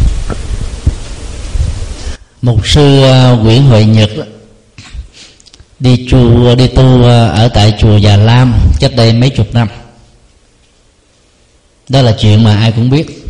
Mục sư Nguyễn Huệ Nhật đi chùa đi tu ở tại chùa Già Lam cách đây mấy chục năm. Đó là chuyện mà ai cũng biết.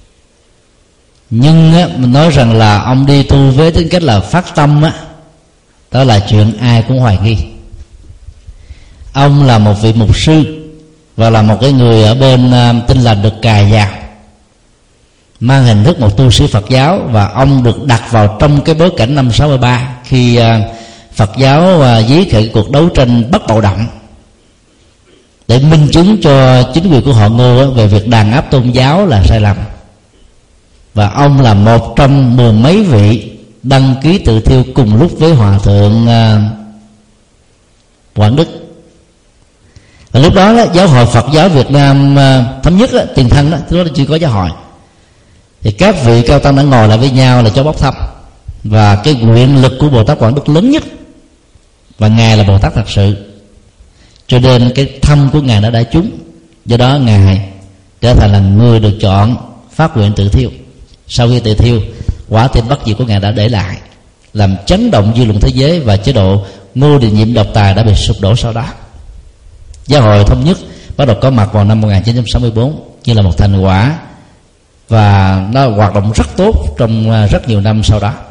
Nhưng á, mình nói rằng là ông đi tu với tính cách là phát tâm á, đó là chuyện ai cũng hoài nghi. Ông là một vị mục sư và là một cái người ở bên uh, Tin Lành được cài vào, mang hình thức một tu sĩ Phật giáo, và ông được đặt vào trong cái bối cảnh năm sáu mươi ba khi uh, Phật giáo uh, dí khởi cuộc đấu tranh bất bạo động để minh chứng cho chính quyền của họ Ngô uh, về việc đàn áp tôn giáo là sai lầm. Và ông là một trong mười mấy vị đăng ký tự thiêu cùng lúc với Hòa thượng uh, Quảng Đức. Và lúc đó, đó giáo hội Phật giáo Việt Nam uh, thống nhất đó, tiền thân đó, lúc đó chưa có giáo hội, thì các vị cao tăng đã ngồi lại với nhau là cho bốc thăm. Và cái nguyện lực của Bồ Tát Quảng Đức lớn nhất, và ngài là Bồ Tát thật sự, cho nên cái thăm của ngài đã đại chúng. Do đó ngài trở thành là người được chọn phát nguyện tự thiêu. Sau khi tự thiêu, quả tim bất diệt của ngài đã để lại, làm chấn động dư luận thế giới, và chế độ Ngô Đình Diệm độc tài đã bị sụp đổ sau đó. Giáo hội thống nhất bắt đầu có mặt vào năm một nghìn chín trăm sáu mươi tư như là một thành quả, và nó hoạt động rất tốt trong rất nhiều năm sau đó.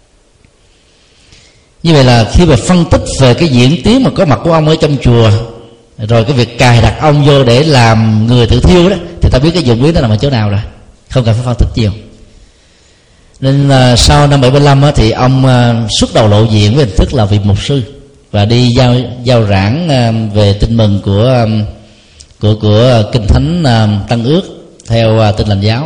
Như vậy là khi mà phân tích về cái diễn tiến mà có mặt của ông ở trong chùa, rồi cái việc cài đặt ông vô để làm người tự thiêu đó, thì ta biết cái dụng ý nó nằm ở chỗ nào rồi, không cần phải phân tích nhiều. Nên uh, sau năm bảy mươi lăm á, thì ông uh, xuất đầu lộ diện với hình thức là vị mục sư, và đi giao giao giảng uh, về tin mừng của um, của của uh, kinh thánh uh, Tân Ước theo uh, Tin Lành giáo.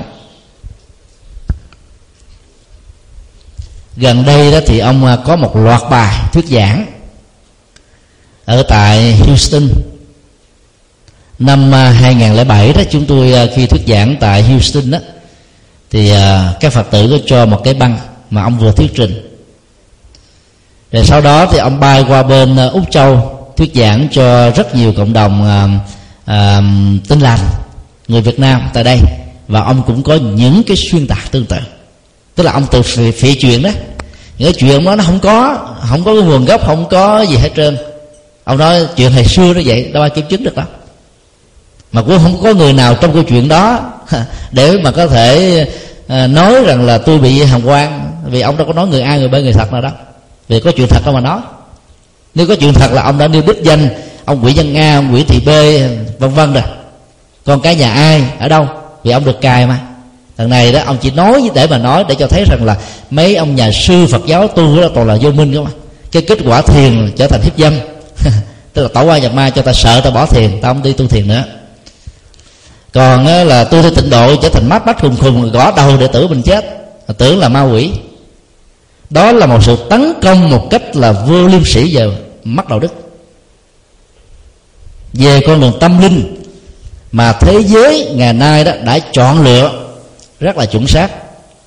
Gần đây đó thì ông uh, có một loạt bài thuyết giảng ở tại Houston. Năm uh, hai nghìn lẻ bảy đó, chúng tôi uh, khi thuyết giảng tại Houston đó, thì uh, các Phật tử có cho một cái băng mà ông vừa thuyết trình. Rồi sau đó thì ông bay qua bên uh, Úc Châu thuyết giảng cho rất nhiều cộng đồng uh, uh, Tin Lành người Việt Nam tại đây, và ông cũng có những cái xuyên tạc tương tự. tức là ông tự phỉ, phỉ chuyện đó. Những cái chuyện đó nó không có không có cái nguồn gốc, không có gì hết trơn. Ông nói chuyện hồi xưa nó vậy, đâu ai kiểm chứng được đâu. Mà cũng không có người nào trong câu chuyện đó để mà có thể à, nói rằng là tôi bị hàm quan, vì ông đâu có nói người A, người B, người thật nào đâu. Vì có chuyện thật đâu mà nói. Nếu có chuyện thật là ông đã nêu đích danh ông Nguyễn Văn A, ông Nguyễn Thị B, vân vân rồi. Con cái nhà ai ở đâu, vì ông được cài mà. Thằng này đó ông chỉ nói để mà nói, để cho thấy rằng là mấy ông nhà sư Phật giáo tu đó toàn là vô minh không à. Cái kết quả thiền trở thành hiếp dâm tức là tẩu qua nhập ma, cho ta sợ ta bỏ thiền, ta không đi tu thiền nữa. Còn là tu theo tịnh độ trở thành mắt mắt khùng khùng, gõ đầu để tử mình chết, tưởng là ma quỷ. Đó là một sự tấn công một cách là vô liêm sỉ về mắt đạo đức, về con đường tâm linh mà thế giới ngày nay đó đã chọn lựa rất là chuẩn xác.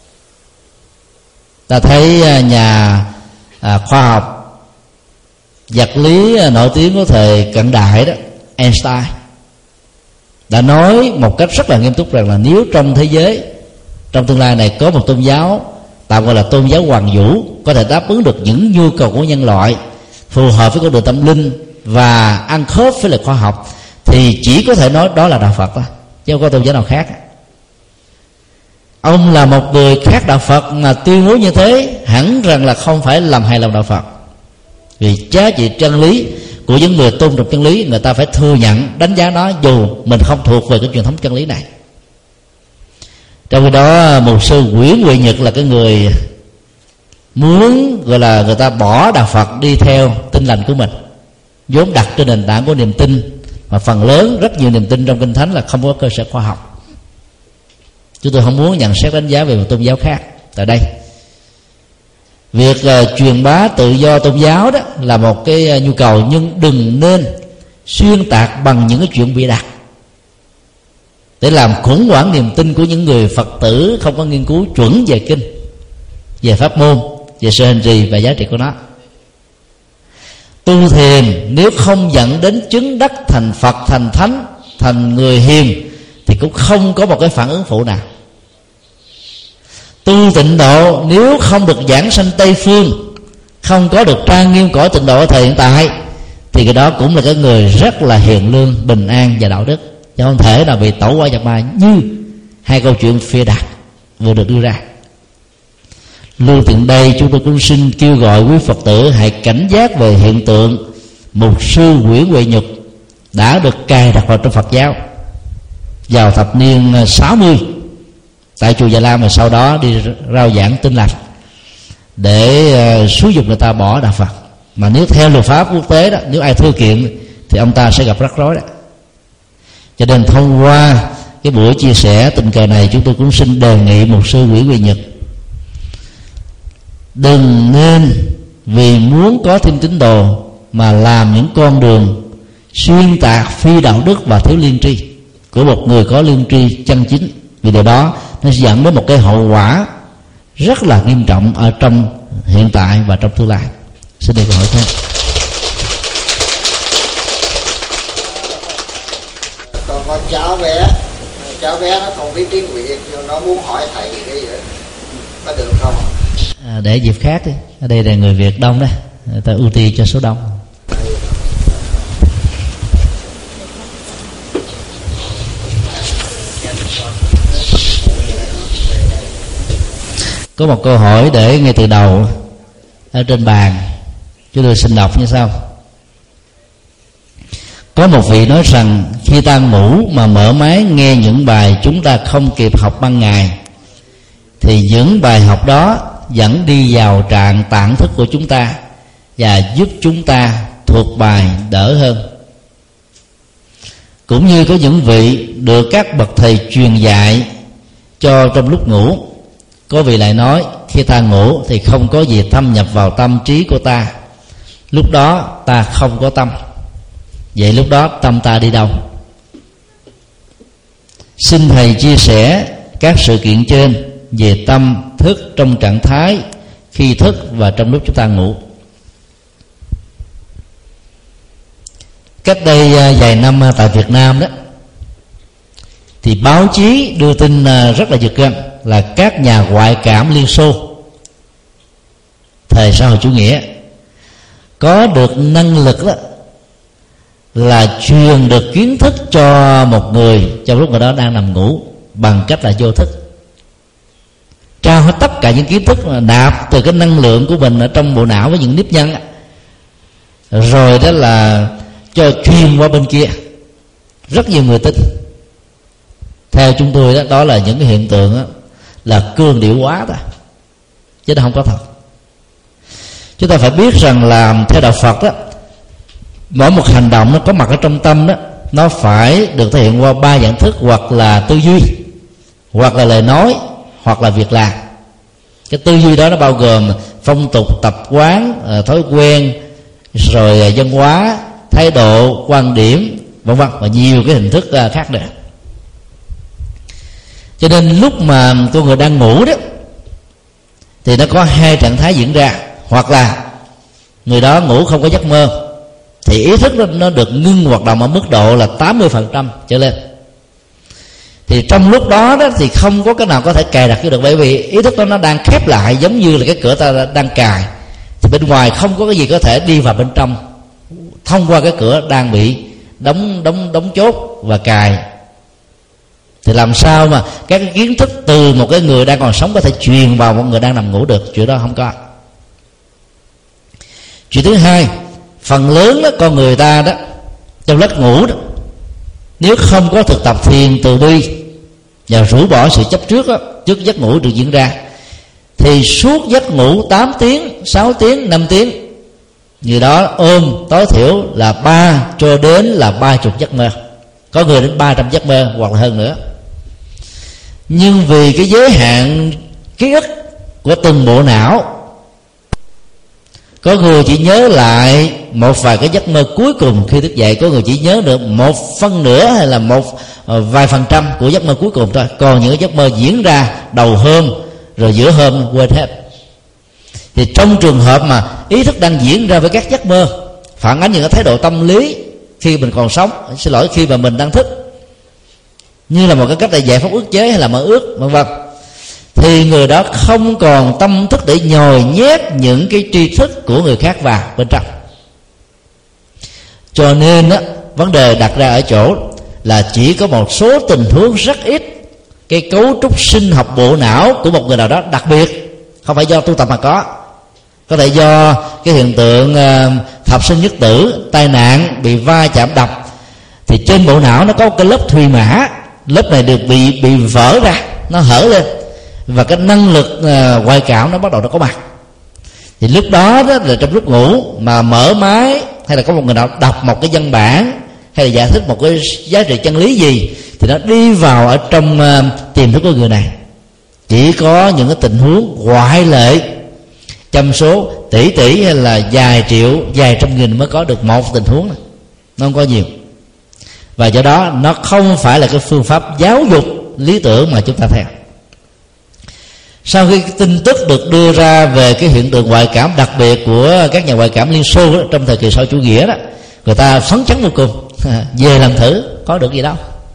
Ta thấy nhà à, khoa học vật lý nổi tiếng của thời cận đại đó, Einstein, đã nói một cách rất là nghiêm túc rằng là nếu trong thế giới trong tương lai này có một tôn giáo tạm gọi là tôn giáo hoàng vũ, có thể đáp ứng được những nhu cầu của nhân loại, phù hợp với con đường tâm linh và ăn khớp với lại khoa học, thì chỉ có thể nói đó là đạo Phật thôi, chứ không có tôn giáo nào khác. Ông là một người khác đạo Phật mà tuyên bố như thế, hẳn rằng là không phải làm hài lòng đạo Phật. Vì giá trị chân lý của những người tôn trọng chân lý, người ta phải thừa nhận, đánh giá nó dù mình không thuộc về cái truyền thống chân lý này. Trong khi đó mục sư Nguyễn Huệ Nhật là cái người muốn gọi là người ta bỏ đạo Phật đi theo Tin Lành của mình, vốn đặt trên nền tảng của niềm tin, mà phần lớn rất nhiều niềm tin trong Kinh Thánh là không có cơ sở khoa học. Chúng tôi không muốn nhận xét đánh giá về một tôn giáo khác tại đây. Việc uh, truyền bá tự do tôn giáo đó là một cái uh, nhu cầu, nhưng đừng nên xuyên tạc bằng những cái chuyện bịa đặt để làm khủng hoảng niềm tin của những người Phật tử không có nghiên cứu chuẩn về kinh, về pháp môn, về sự hành trì và giá trị của nó. Tu thiền nếu không dẫn đến chứng đắc thành Phật, thành Thánh, thành người hiền thì cũng không có một cái phản ứng phụ nào. Tu tịnh độ nếu không được giảng sanh Tây Phương, không có được trang nghiêm cõi tịnh độ ở thời hiện tại, thì cái đó cũng là cái người rất là hiền lương, bình an và đạo đức, chứ không thể nào bị tẩu qua nhập ma như hai câu chuyện phê đạt vừa được đưa ra. Lưu tiện đây chúng tôi cũng xin kêu gọi quý Phật tử hãy cảnh giác về hiện tượng mục sư Nguyễn Huệ Nhật đã được cài đặt vào trong Phật giáo vào thập niên sáu mươi tại chùa Già Lam, và sau đó đi rao giảng Tin Lành để uh, xúi dục người ta bỏ đạo Phật. Mà nếu theo luật pháp quốc tế đó, nếu ai thư kiện thì ông ta sẽ gặp rắc rối đó. Cho nên thông qua cái buổi chia sẻ tình cờ này, chúng tôi cũng xin đề nghị mục sư Nguyễn Huệ Nhật đừng nên vì muốn có thêm tín đồ mà làm những con đường xuyên tạc phi đạo đức và thiếu liên tri của một người có liên tri chân chính, vì điều đó nó sẽ dẫn đến một cái hậu quả rất là nghiêm trọng ở trong hiện tại và trong tương lai. Xin được câu hỏi thêm. Còn con cháu bé, cháu bé nó không biết tiếng Việt, nó muốn hỏi thầy gì cái gì đó, có được không? À, để dịp khác đi. Ở đây là người Việt đông đó, người ta ưu tiên cho số đông. Có một câu hỏi để ngay từ đầu ở trên bàn, chúng tôi xin đọc như sau. Có một vị nói rằng khi ta ngủ mà mở máy nghe những bài chúng ta không kịp học ban ngày, thì những bài học đó vẫn đi vào trạng tạng thức của chúng ta và giúp chúng ta thuộc bài đỡ hơn. Cũng như có những vị được các bậc thầy truyền dạy cho trong lúc ngủ, có vị lại nói khi ta ngủ thì không có gì thâm nhập vào tâm trí của ta, lúc đó ta không có tâm. Vậy lúc đó tâm ta đi đâu? Xin thầy chia sẻ các sự kiện trên về tâm thức trong trạng thái khi thức và trong lúc chúng ta ngủ. Cách đây vài năm tại Việt Nam đó, thì báo chí đưa tin rất là giật gân là các nhà ngoại cảm Liên Xô thời xã hội chủ nghĩa có được năng lực đó là truyền được kiến thức cho một người trong lúc người đó đang nằm ngủ bằng cách là vô thức, trao hết tất cả những kiến thức mà nạp từ cái năng lượng của mình ở trong bộ não với những nếp nhăn, rồi đó là cho truyền qua bên kia. Rất nhiều người tin. Theo chúng tôi đó, đó là những cái hiện tượng đó, là cương điệu hóa đó, chứ nó không có thật. Chúng ta phải biết rằng là theo đạo Phật đó, mỗi một hành động nó có mặt ở trong tâm đó, nó phải được thể hiện qua ba dạng thức, hoặc là tư duy, hoặc là lời nói, hoặc là việc làm. Cái tư duy đó nó bao gồm phong tục, tập quán, thói quen, rồi văn hóa, thái độ, quan điểm, vân vân, và nhiều cái hình thức khác nữa. Cho nên lúc mà con người đang ngủ đó thì nó có hai trạng thái diễn ra. Hoặc là người đó ngủ không có giấc mơ thì ý thức nó, nó được ngưng hoạt động ở mức độ là tám mươi phần trăm trở lên. Thì trong lúc đó, đó thì không có cái nào có thể cài đặt được, bởi vì ý thức đó nó đang khép lại, giống như là cái cửa ta đang cài, thì bên ngoài không có cái gì có thể đi vào bên trong thông qua cái cửa đang bị đóng đóng đóng chốt và cài. Thì làm sao mà các cái kiến thức từ một cái người đang còn sống có thể truyền vào một người đang nằm ngủ được? Chuyện đó không có. Chuyện thứ hai, phần lớn đó con người ta đó trong giấc ngủ đó, nếu không có thực tập thiền từ bi và rũ bỏ sự chấp trước đó, trước giấc ngủ được diễn ra, thì suốt giấc ngủ tám tiếng, sáu tiếng, năm tiếng, người đó ôm tối thiểu là ba cho đến là ba chục giấc mơ, có người đến ba trăm giấc mơ hoặc là hơn nữa. Nhưng vì cái giới hạn ký ức của từng bộ não, có người chỉ nhớ lại một vài cái giấc mơ cuối cùng khi thức dậy, có người chỉ nhớ được một phân nửa hay là một vài phần trăm của giấc mơ cuối cùng thôi. Còn những cái giấc mơ diễn ra đầu hôm rồi giữa hôm quên hết. Thì trong trường hợp mà ý thức đang diễn ra với các giấc mơ phản ánh những cái thái độ tâm lý khi mình còn sống, xin lỗi, khi mà mình đang thức, như là một cái cách để giải phóng ức chế hay là mơ ước vân vân, thì người đó không còn tâm thức để nhồi nhét những cái tri thức của người khác vào bên trong. Cho nên á, vấn đề đặt ra ở chỗ là chỉ có một số tình huống rất ít, cái cấu trúc sinh học bộ não của một người nào đó đặc biệt, không phải do tu tập mà có, có thể do cái hiện tượng uh, thập sinh nhất tử, tai nạn, bị va chạm đập, thì trên bộ não nó có cái lớp thùy mã, lớp này được bị bị vỡ ra, nó hở lên, và cái năng lực uh, ngoại cảm nó bắt đầu nó có mặt. Thì lúc đó, đó là trong lúc ngủ mà mở máy, hay là có một người nào đọc một cái văn bản, hay là giải thích một cái giá trị chân lý gì, thì nó đi vào ở trong uh, tiềm thức của người này. Chỉ có những cái tình huống ngoại lệ, trăm số, tỷ tỷ hay là vài triệu, vài trăm nghìn mới có được một tình huống này. Nó không có nhiều. Và do đó nó không phải là cái phương pháp giáo dục lý tưởng mà chúng ta theo. Sau khi tin tức được đưa ra về cái hiện tượng ngoại cảm đặc biệt của các nhà ngoại cảm Liên Xô đó, trong thời kỳ sau chủ nghĩa đó, người ta phấn chấn vô cùng. Về làm thử, có được gì đâu.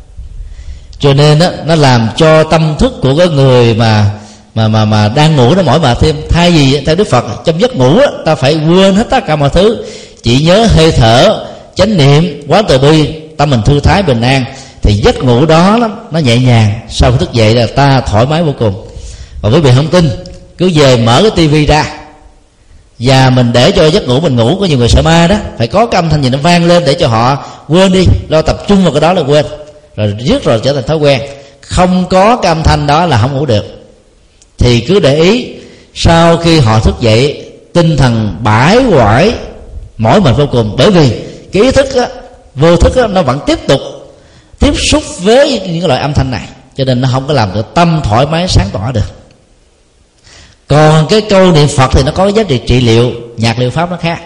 Cho nên đó, nó làm cho tâm thức của cái người mà mà mà mà đang ngủ nó mỏi mệt thêm. Thay vì theo Đức Phật, trong giấc ngủ đó, ta phải quên hết tất cả mọi thứ, chỉ nhớ hơi thở, chánh niệm, quán từ bi, tâm mình thư thái bình an, thì giấc ngủ đó nó, nó nhẹ nhàng. Sau khi thức dậy là ta thoải mái vô cùng. Và quý vị không tin, cứ về mở cái tivi ra và mình để cho giấc ngủ mình ngủ. Có nhiều người sợ ma đó, phải có cái âm thanh gì nó vang lên để cho họ quên đi, lo tập trung vào cái đó là quên, rồi riết rồi trở thành thói quen. Không có cái âm thanh đó là không ngủ được. Thì cứ để ý, sau khi họ thức dậy, tinh thần bãi quải, mỏi mệt vô cùng, bởi vì cái ý thức á, vô thức á, nó vẫn tiếp tục tiếp xúc với những loại âm thanh này, cho nên nó không có làm được tâm thoải mái sáng tỏ được. Còn cái câu niệm Phật thì nó có giá trị trị liệu, nhạc liệu pháp nó khác.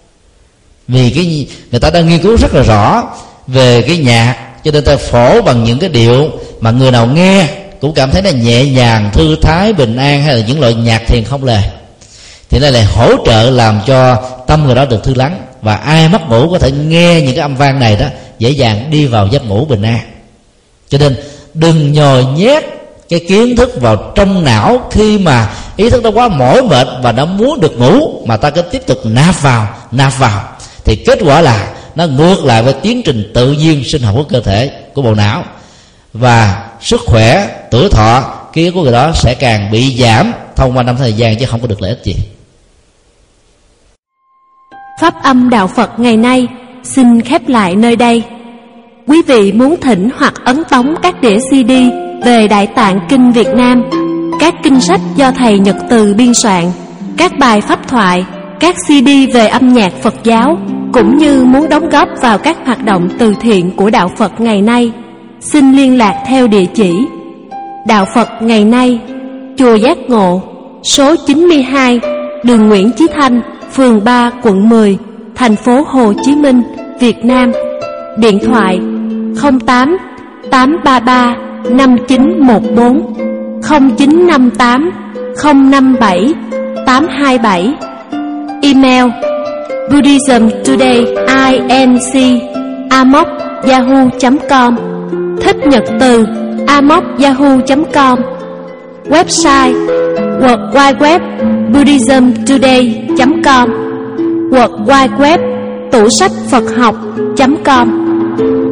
Vì cái người ta đang nghiên cứu rất là rõ về cái nhạc, cho nên ta phổ bằng những cái điệu mà người nào nghe cũng cảm thấy là nhẹ nhàng, thư thái, bình an, hay là những loại nhạc thiền không lời, thì nó lại hỗ trợ làm cho tâm người đó được thư lắng. Và ai mất ngủ có thể nghe những cái âm vang này đó, dễ dàng đi vào giấc ngủ bình an. Cho nên đừng nhồi nhét cái kiến thức vào trong não, khi mà ý thức nó quá mỏi mệt và nó muốn được ngủ, mà ta cứ tiếp tục nạp vào nạp vào, thì kết quả là nó ngược lại với tiến trình tự nhiên sinh học của cơ thể, của bộ não, và sức khỏe, tuổi thọ, ký ức của người đó sẽ càng bị giảm thông qua năm thời gian, chứ không có được lợi ích gì. Pháp âm Đạo Phật ngày nay xin khép lại nơi đây. Quý vị muốn thỉnh hoặc ấn tống các đĩa xê đê về Đại Tạng Kinh Việt Nam, các kinh sách do thầy Nhật Từ biên soạn, các bài pháp thoại, các xê đê về âm nhạc Phật giáo, cũng như muốn đóng góp vào các hoạt động từ thiện của Đạo Phật ngày nay, xin liên lạc theo địa chỉ Đạo Phật ngày nay, Chùa Giác Ngộ, số chín mươi hai, đường Nguyễn Chí Thanh, phường ba, quận mười, thành phố Hồ Chí Minh, Việt Nam. Điện thoại không tám tám ba ba năm chín một bốn, không chín năm tám không năm bảy tám hai bảy. Email buddhismtoday.inc a m o c yahoo chấm com, Thích Nhật Từ a m o c yahoo chấm com. Website world wide web buddhismtoday chấm com, world wide web tủ sách Phật học chấm com.